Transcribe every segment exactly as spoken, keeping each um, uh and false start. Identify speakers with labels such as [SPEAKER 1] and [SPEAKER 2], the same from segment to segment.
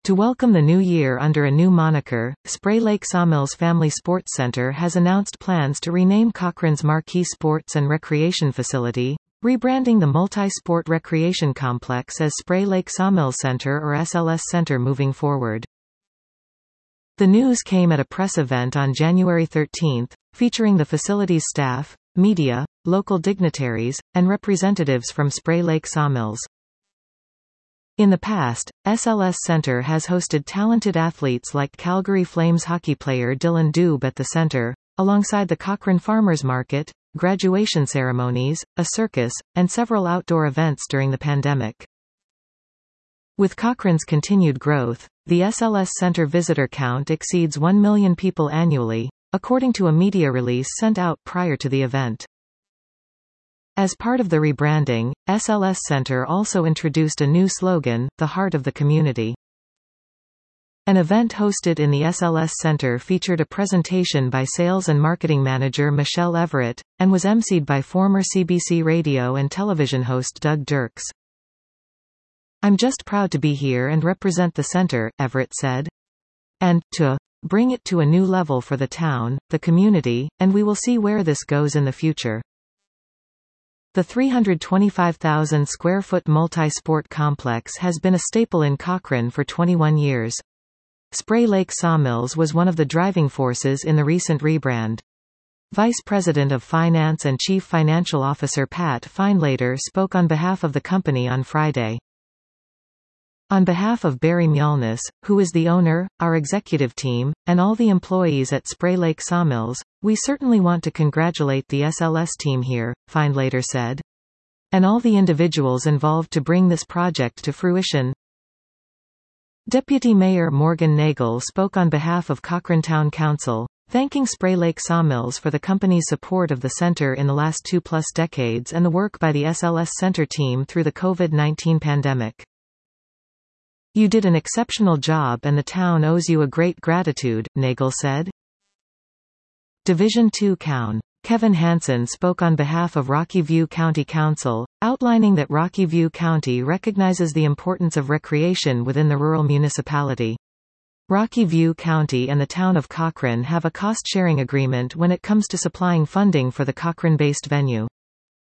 [SPEAKER 1] To welcome the new year under a new moniker, Spray Lake Sawmills Family Sports Center has announced plans to rename Cochrane's marquee sports and recreation facility, rebranding the multi-sport recreation complex as Spray Lake Sawmills Center or S L S Center moving forward. The news came at a press event on January thirteenth, featuring the facility's staff, media, local dignitaries, and representatives from Spray Lake Sawmills. In the past, S L S Center has hosted talented athletes like Calgary Flames hockey player Dylan Dube at the center, alongside the Cochrane Farmers Market, graduation ceremonies, a circus, and several outdoor events during the pandemic. With Cochrane's continued growth, the S L S Center visitor count exceeds one million people annually, according to a media release sent out prior to the event. As part of the rebranding, S L S Center also introduced a new slogan, The Heart of the Community. An event hosted in the S L S Center featured a presentation by Sales and Marketing Manager Michelle Everett, and was emceed by former C B C radio and television host Doug Dirks. "I'm just proud to be here and represent the center," Everett said. "And, to bring it to a new level for the town, the community, and we will see where this goes in the future." The three hundred twenty-five thousand square foot multi-sport complex has been a staple in Cochrane for twenty-one years. Spray Lake Sawmills was one of the driving forces in the recent rebrand. Vice President of Finance and Chief Financial Officer Pat Findlater spoke on behalf of the company on Friday. "On behalf of Barry Mjolness, who is the owner, our executive team, and all the employees at Spray Lake Sawmills, we certainly want to congratulate the S L S team here," Findlater said. "And all the individuals involved to bring this project to fruition." Deputy Mayor Morgan Nagel spoke on behalf of Cochrane Town Council, thanking Spray Lake Sawmills for the company's support of the center in the last two-plus decades and the work by the S L S Center team through the COVID nineteen pandemic. "You did an exceptional job and the town owes you a great gratitude," Nagel said. Division two Coun. Kevin Hansen spoke on behalf of Rocky View County Council, outlining that Rocky View County recognizes the importance of recreation within the rural municipality. Rocky View County and the town of Cochrane have a cost-sharing agreement when it comes to supplying funding for the Cochrane-based venue.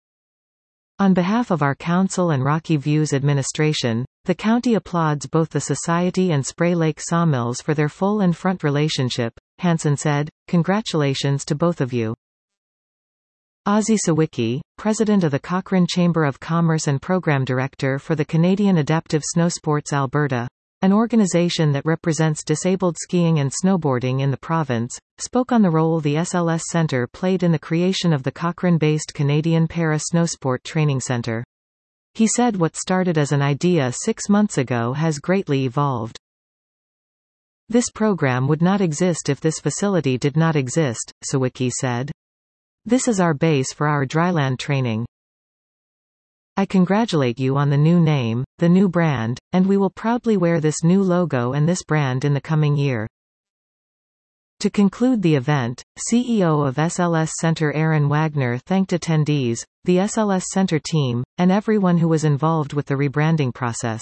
[SPEAKER 1] "On behalf of our council and Rocky View's administration, the county applauds both the society and Spray Lake Sawmills for their full and front relationship," Hansen said. "Congratulations to both of you." Ozzie Sawicki, president of the Cochrane Chamber of Commerce and program director for the Canadian Adaptive Snowsports Alberta, an organization that represents disabled skiing and snowboarding in the province, spoke on the role the S L S Center played in the creation of the Cochrane-based Canadian Para Snowsport Training Center. He said what started as an idea six months ago has greatly evolved. "This program would not exist if this facility did not exist," Sawicki said. "This is our base for our dryland training. I congratulate you on the new name, the new brand, and we will proudly wear this new logo and this brand in the coming year." To conclude the event, C E O of S L S Center Aaron Wagner thanked attendees, the S L S Center team, and everyone who was involved with the rebranding process.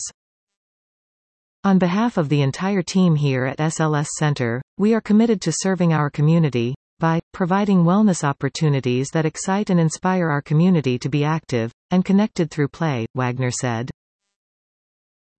[SPEAKER 1] "On behalf of the entire team here at S L S Center, we are committed to serving our community by providing wellness opportunities that excite and inspire our community to be active and connected through play," Wagner said.